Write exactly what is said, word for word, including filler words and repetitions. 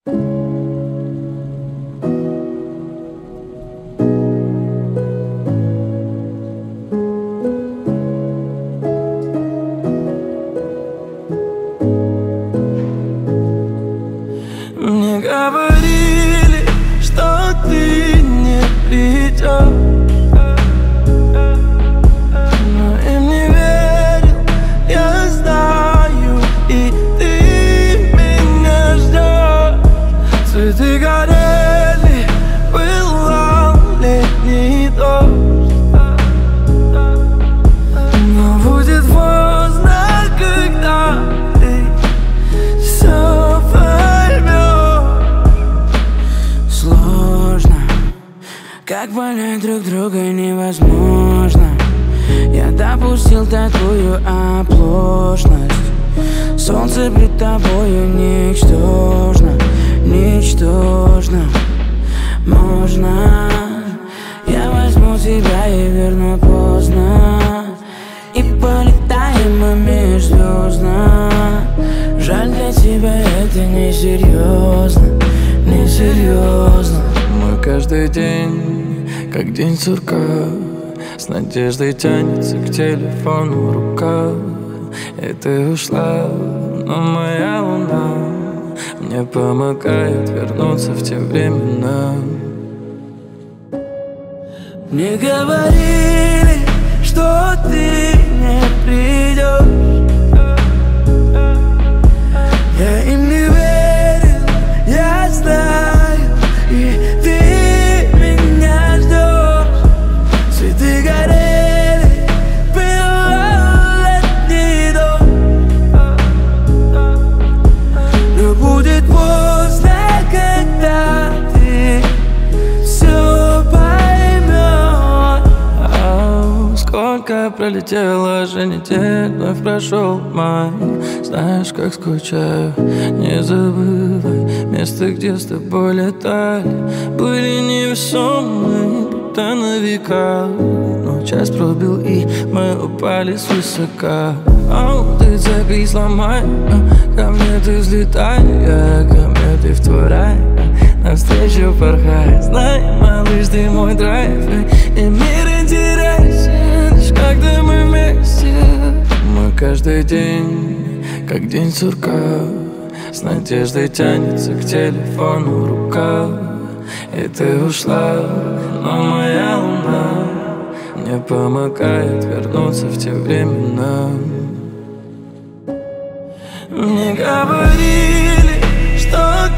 Мне говорили, что ты не придешь, но им не верил, я знаю, и ты меня ждешь. Цветы горели, пылал летний дождь, но будет поздно, когда ты все поймешь. Сложно, как понять друг друга невозможно. Я допустил такую оплошность. Солнце пред тобою ничтожно, ничтожно. Можно, я возьму тебя и верну поздно, и полетаем мы межзвездно. Жаль, для тебя это несерьезно, несерьезно. Мы каждый день, как день сурка, с надеждой тянется к телефону рука. И ты ушла, но моя луна мне помогает вернуться в те времена. Мне говорили, что ты не придешь, я им не верил, я знаю, и ты меня ждешь. Цветы горели, пылал летний дождь, но будет поздно, когда ты все поймешь. Ау, сколько пролетело же недель, вновь прошел май. Знаешь, как скучаю, не забывай место, где с тобой летали. Были невесомые, будто на века, но час пробил, и мы упали свысока. Ау, ты цепи сломай, ко мне ты взлетай, а ко мне ты в твой рай, навстречу порхай. Знай, малыш, ты мой драйв, и мир интересен, лишь когда мы вместе. Мы каждый день, как день сурка, с надеждой тянется к телефону рука. И ты ушла, но моя луна мне помогает вернуться в те времена. Мне говорили, что